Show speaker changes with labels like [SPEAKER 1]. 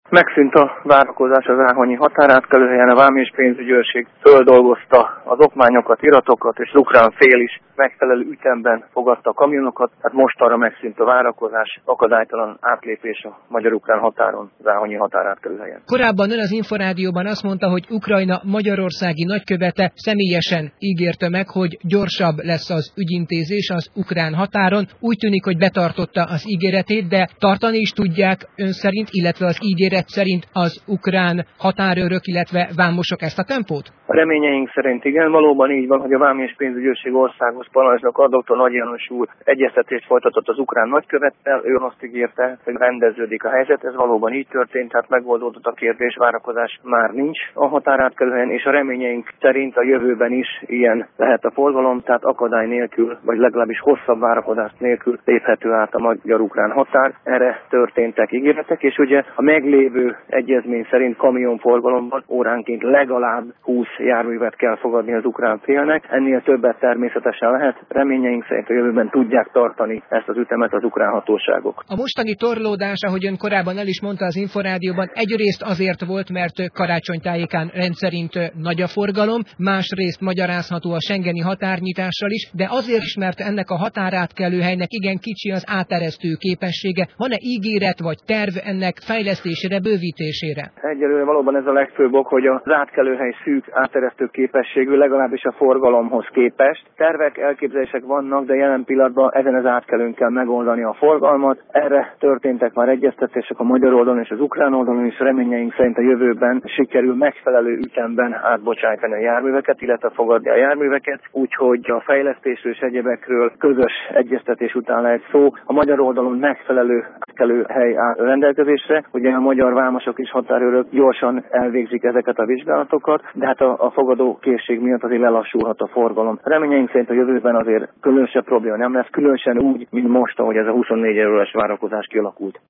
[SPEAKER 1] Megszűnt a várakozás az áhonyi határátkelőhelyen, a Vám és Pénzügyőrség földolgozta az okmányokat, iratokat, és az ukrán fél is megfelelő ütemben fogadta a kamionokat, hát mostanra megszűnt a várakozás, akadálytalan átlépés a magyar-ukrán határon, az áhonyi határátkelőhelyen.
[SPEAKER 2] Korábban ön az Inforádióban azt mondta, hogy Ukrajna magyarországi nagykövete személyesen ígérte meg, hogy gyorsabb lesz az ügyintézés az ukrán határon. Úgy tűnik, hogy betartotta az ígéretét, de tartani is tudják ön szerint, illetve az ígéret szerint az ukrán határőrök, illetve vámosok ezt a tempót?
[SPEAKER 1] A reményeink szerint igen, valóban így van, hogy a Vám és Pénzügyőrség országos parancsnok, a dr. Nagy János úr egyeztetést folytatott az ukrán nagykövettel, ő azt ígérte, hogy rendeződik a helyzet, ez valóban így történt, tehát megoldódott a kérdés, várakozás már nincs a határátkelőhelyen, és a reményeink szerint a jövőben is ilyen lehet a forgalom, tehát akadály nélkül, vagy legalábbis hosszabb várakozás nélkül léphető át a magyar-ukrán határ. Erre történtek ígéretek, és ugye a meglévő egyezmény szerint kamionforgalomban óránként legalább 20 járművet kell fogadni az ukrán félnek, ennél többet természetesen lehet, reményeink szerint a jövőben tudják tartani ezt az ütemet az ukrán hatóságok.
[SPEAKER 2] A mostani torlódás, ahogy ön korábban el is mondta az Inforádióban, egyrészt azért volt, mert karácsony tájékán rendszerint nagy a forgalom, másrészt magyarázható a schengeni határnyitással is, de azért is, mert ennek a határátkelőhelynek igen kicsi az áteresztő képessége. Van-e ígéret vagy terv ennek fejlesztésére, bővítésére?
[SPEAKER 1] Egyelőre valóban ez a legfőbb ok, hogy az átkelőhely szűk áteresztő képességű, legalábbis a forgalomhoz képest. Tervek, elképzelések vannak, de jelen pillanatban ezen az átkelőn kell megoldani a forgalmat. Erre történtek már egyeztetések a magyar oldalon és az ukrán oldalon is, reményeink szerint a jövőben sikerül megfelelő ütemben átbocsájtani a járműveket, illetve fogadni a járműveket, úgyhogy a fejlesztésről és egyebekről közös egyeztetés után lehet szó. A magyar oldalon megfelelő átkelőhely áll rendelkezésre, ugye a magyar vámosok és határőrök gyorsan elvégzik ezeket a vizsgálatokat, de hát a fogadó készség miatt azért lelassulhat a forgalom. Reményeink szerint a jövőben azért különösebb probléma nem lesz, különösen úgy, mint most, ahogy ez a 24 órás várakozás kialakult.